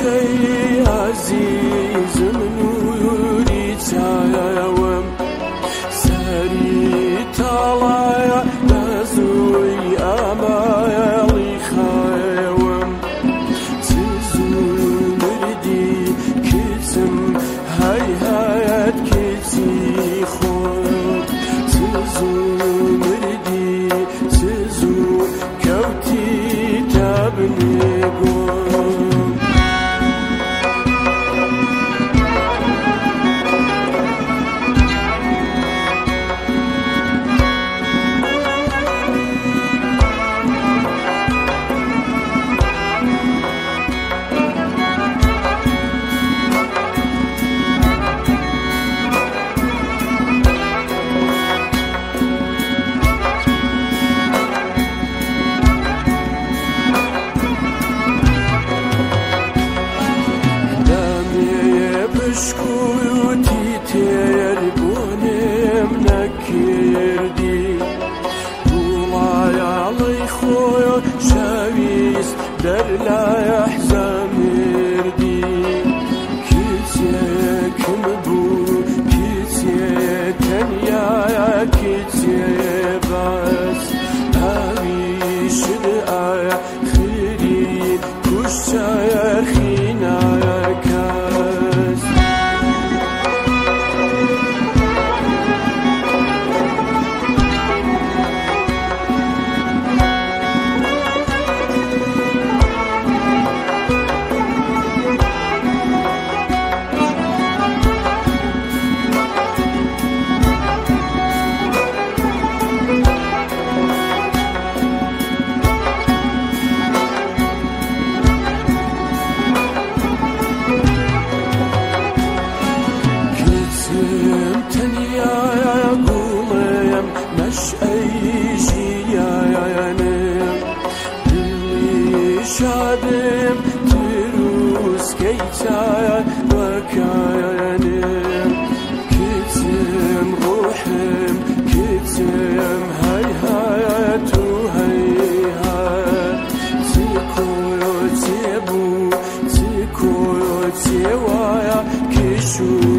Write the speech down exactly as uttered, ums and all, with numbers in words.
شي عزيز منوري تايوم ساري طالع نزوي أمالي خايوم تزول مردي كتم هاي هايات كتي خود تزول مردي تزول كوتي تابني قوم شكوتي تربونم نكردي طولعي علي خويا شاويس در لا يحزن مردي كتيك مبو كتيك تنيا كتيك بس هاوي شرقا خيري كشتا خينا شادم تروس كيتا وكاينم كتم روحم كتم هاي هايتو هاي هاي تيكو تيبو تيكو تيوايا كشو